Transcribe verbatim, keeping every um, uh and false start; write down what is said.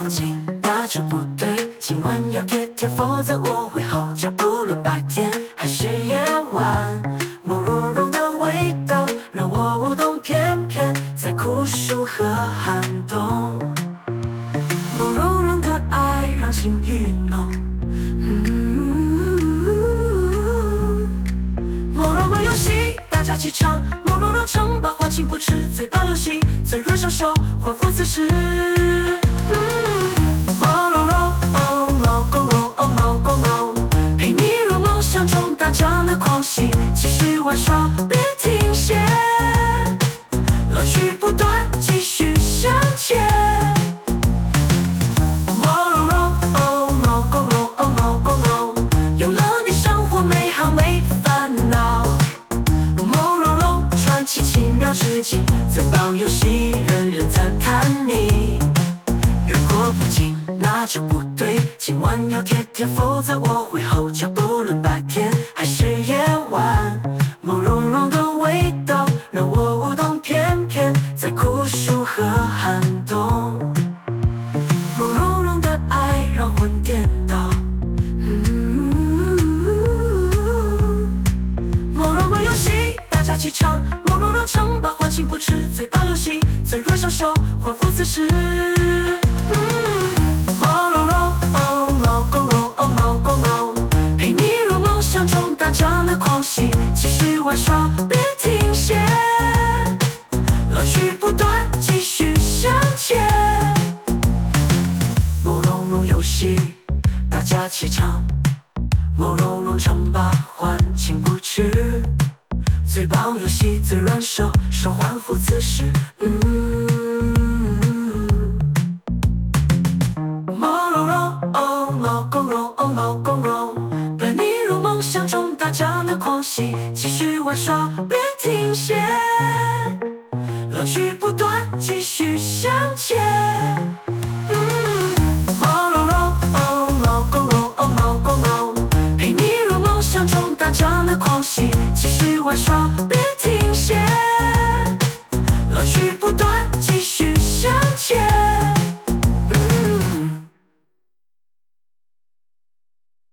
不进，那就不对。今晚要贴贴，否则我会吼叫。不论白天还是夜晚，毛茸茸的味道让我舞动翩翩，在酷暑和寒冬。毛茸茸的爱让情欲浓。毛茸茸游戏，大家齐唱。毛茸茸城堡，欢情不迟，嘴巴流行，嘴软上手，欢呼此时。毛茸茸，哦，毛茸茸，哦，毛茸茸，陪你入梦乡中大家的狂喜，继续玩耍，别停歇，乐趣不断，继续向前。毛茸茸，哦，毛茸茸，哦，毛茸茸，有了你，生活美好没烦恼。毛茸茸，传奇奇妙之境，最棒游戏，人人赞叹你。如果不进，那就不对。今晚要贴贴，否则我会吼叫。不论白天还是夜晚，毛茸茸的味道让我舞动翩翩，在酷暑和寒冬。毛茸茸的爱让魂颠倒。毛茸茸游戏，大家齐唱。毛茸茸城堡，欢情不迟，嘴巴流行，嘴软上手，欢呼此时。毛茸茸，哦，毛茸茸，哦，毛茸茸，陪你入梦乡中大家的狂喜，继续玩耍，别停歇，乐趣不断，继续向前。毛茸茸游戏，大家齐唱。毛茸茸城堡，欢情不迟，最棒游戏，最软手手欢呼此时。嗯毛茸茸，哦，毛茸茸，哦，毛茸茸，伴你入梦乡中大家的狂喜，继续玩耍，别停歇，乐趣不断，继续向前。毛茸茸，哦，毛茸茸，哦，毛茸茸，陪你入梦乡中大家的狂喜，继续玩耍，别停歇，乐趣不断，继续向前。